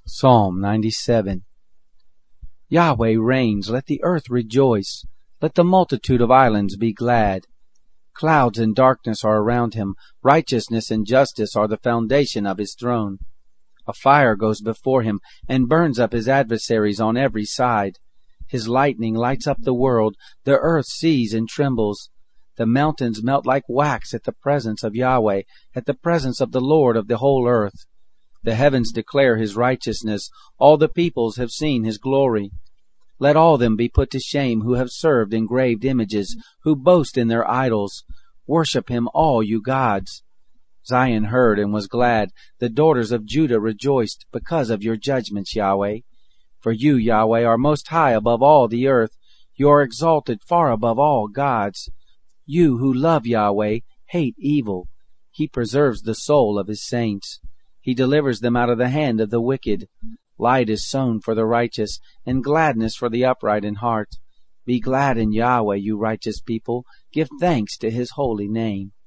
Psalm 97. Yahweh reigns, let the earth rejoice, let the multitude of islands be glad. Clouds and darkness are around him, righteousness and justice are the foundation of his throne. A fire goes before him, and burns up his adversaries on every side. His lightning lights up the world, the earth sees and trembles. The mountains melt like wax at the presence of Yahweh, at the presence of the Lord of the whole earth. The heavens declare his righteousness, all the peoples have seen his glory. Let all them be put to shame who have served engraved images, who boast in their idols. Worship him, all you gods. Zion heard and was glad, the daughters of Judah rejoiced, because of your judgments, Yahweh. For you, Yahweh, are most high above all the earth, you are exalted far above all gods. You who love Yahweh hate evil. He preserves the soul of his saints. He delivers them out of the hand of the wicked. Light is sown for the righteous, and gladness for the upright in heart. Be glad in Yahweh, you righteous people. Give thanks to his holy name.